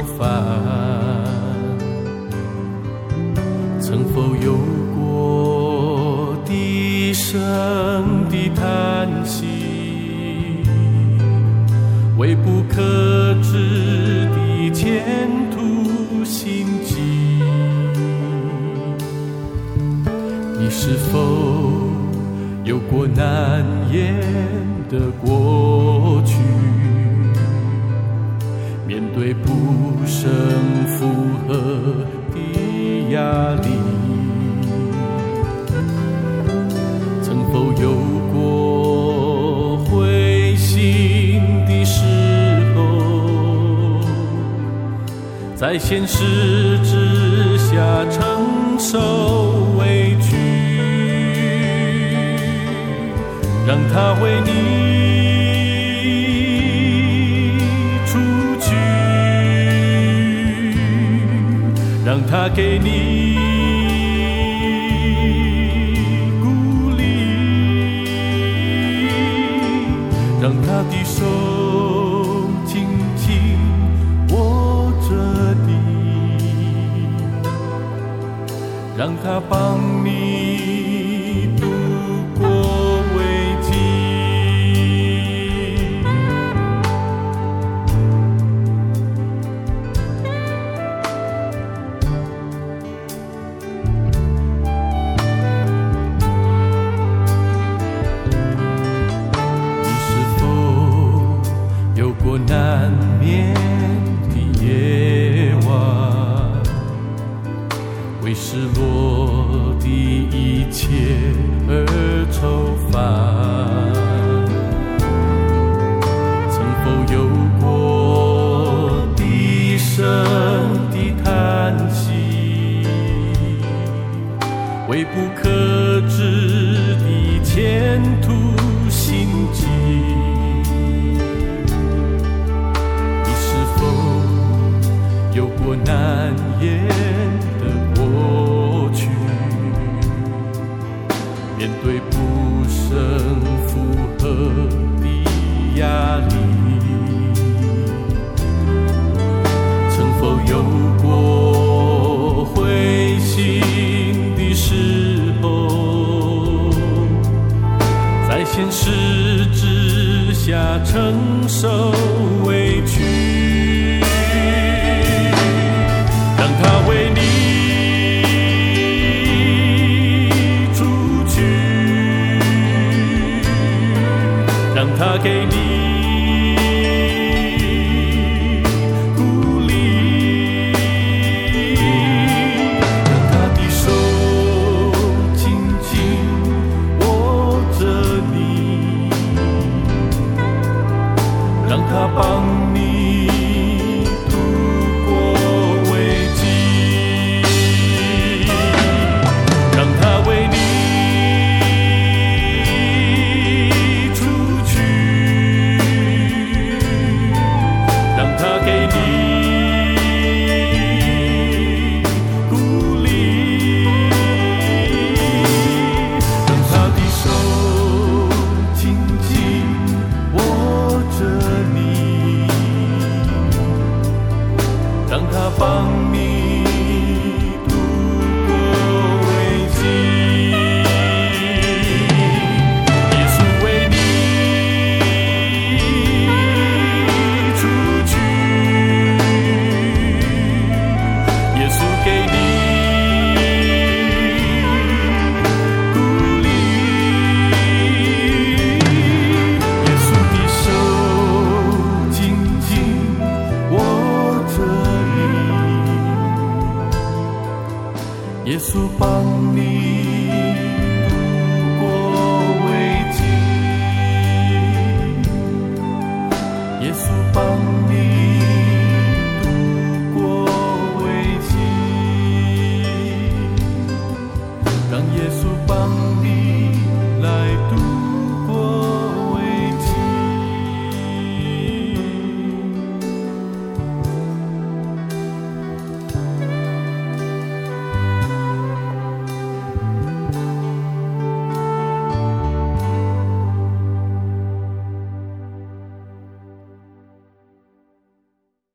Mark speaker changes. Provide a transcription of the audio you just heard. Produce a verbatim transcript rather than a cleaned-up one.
Speaker 1: 烦。曾否有过低声的叹息，为不可知的前途心悸？你是否有过难言的过去，面对不胜负荷的压力？曾否有过灰心的时候，在现实之下承受委屈，让他为你出去，让他给你鼓励，让他的手紧紧握着你，让他帮你度过危机。你是否有过难眠的夜晚，为失落的一切而愁烦？曾否有过低声的叹息，为不可知的前途心悸？你是否有过难言的过去，面对不胜负荷的压力？曾否有过灰心的时候，在现实之下承受委屈，让他为你出去，让他给你鼓励，让他的手紧紧握着你，让他帮你度过危机，让他为你出去，让他给你鼓励，让他的手紧紧握着你，让他帮你度过危机。耶稣为你出去，耶稣给你鼓励，耶稣的手紧紧握着你，耶稣帮你